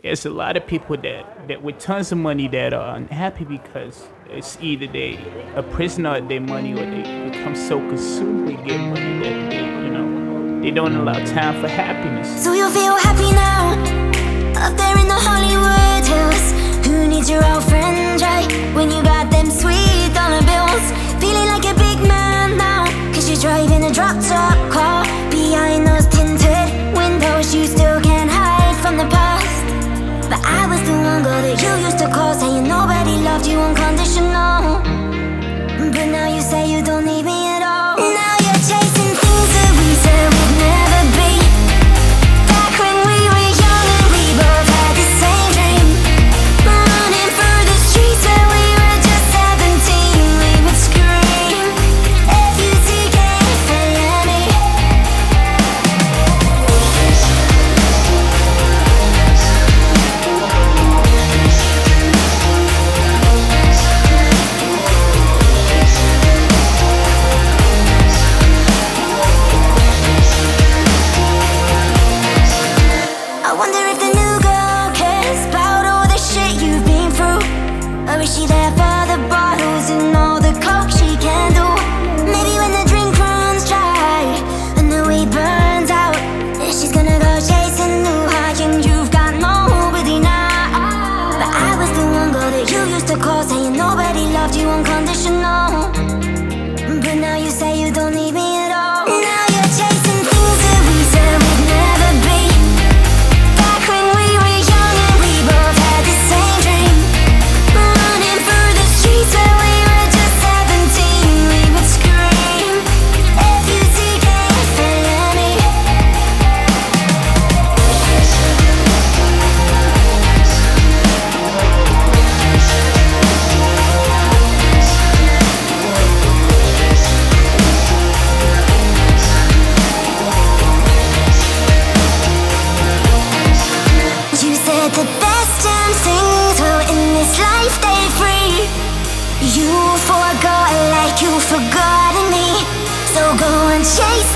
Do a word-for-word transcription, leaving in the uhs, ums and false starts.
There's a lot of people that, that with tons of money that are unhappy because it's either they a prisoner of their money or they become so consumed with their money that they, you know, they don't allow time for happiness. So you feel happy now, up there in the Hollywood hills. Who needs your old friends, right? When you got them sweet dollar bills. Feeling like a big man now, cause you're driving a drop-top car. Behind those tinted windows, you still can't hide from the past. But I was the one girl that you used to call, saying nobody loved you unconditional. But now you say you don't need me at all. Now you're chasing things that we said we'd never be. Back when we were young and we both had the same dream. Running through the streets when we were just seventeen. We would scream F U C K F A M E. I wonder if the new girl cares about all the shit you've been through. Or is she there for the bottles and all the coke she can do? Maybe when the drink runs dry and the weed burns out, she's gonna go chase a new high and you've got nobody now. But I was the one girl that you used to call, saying nobody loved you unconditional. But now you say you don't need me at all. Now you're chasing things that we said we'd never be. Back when we were young and we both had the same dream. Running through the streets when we were just seventeen. We would scream F U C K F A M E. You said the best damn things will in this life stay free. You forgot like you forgotten me. So go and chase